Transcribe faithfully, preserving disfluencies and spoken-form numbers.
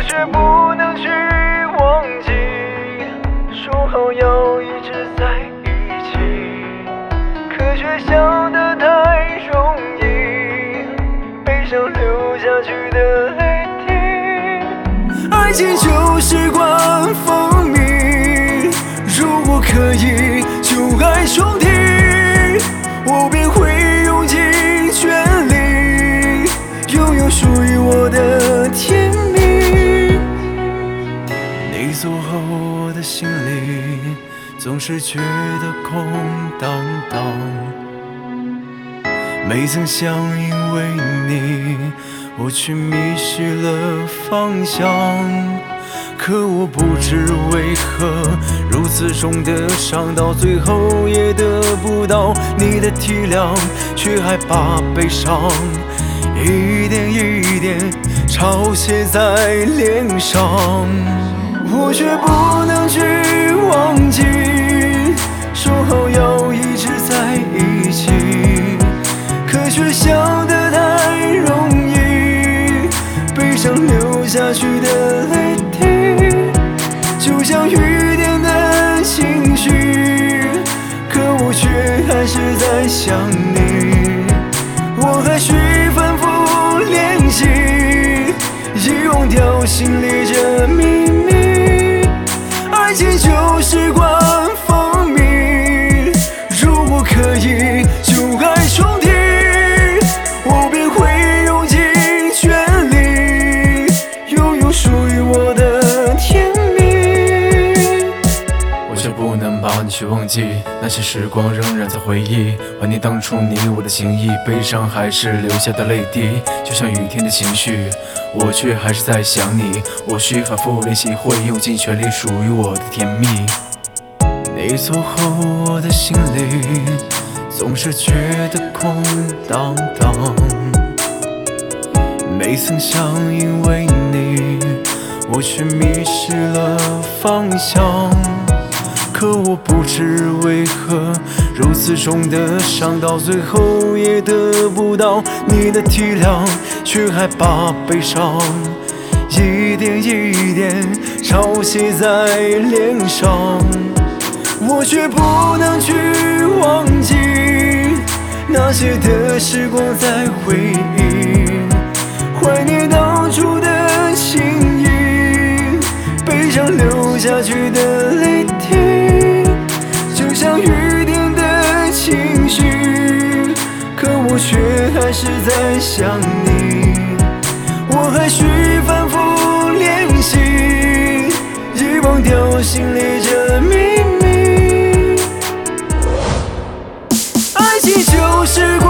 却不能去忘记，说好要一直在一起，可却笑得太容易，悲伤流下去的泪滴。爱情就事关风靡，如果可以就爱重提，我便会用尽全力拥有属于我的甜蜜。你走后，我的心里总是觉得空荡荡，没曾想因为你，我却迷失了方向。可我不知为何如此重的伤，到最后也得不到你的体谅，却还把悲伤一点一点抄写在脸上。我却不能去忘记，说好要一直在一起，可却笑得太容易，悲伤流下去的泪滴，就像雨点的情绪，可我却还是在想你。我还需反复练习，遗忘掉心里这秘密。爱情就事关风靡，如果可以就爱重提，我便会用尽全力拥有属于我的甜蜜。 我却不能把你去忘记，那些时光仍然在回忆，怀念当初你我的情谊，悲伤还是流下的泪滴，就像雨天的情绪，我却还是在想你。我需反复练习，会用尽全力属于我的甜蜜。你走后，我的心里总是觉得空荡荡，没曾想因为你，我却迷失了方向。可我不知为何如此重的伤，到最后也得不到你的体谅，却还把悲伤一点一点抄写在脸上。我却不能去忘记那些的时光在回忆，怀念当初的情谊，悲伤流下去的泪滴，就像雨点的情绪，可我却还是在想你。我还需反复练习，遗忘掉心里这秘密。爱情就是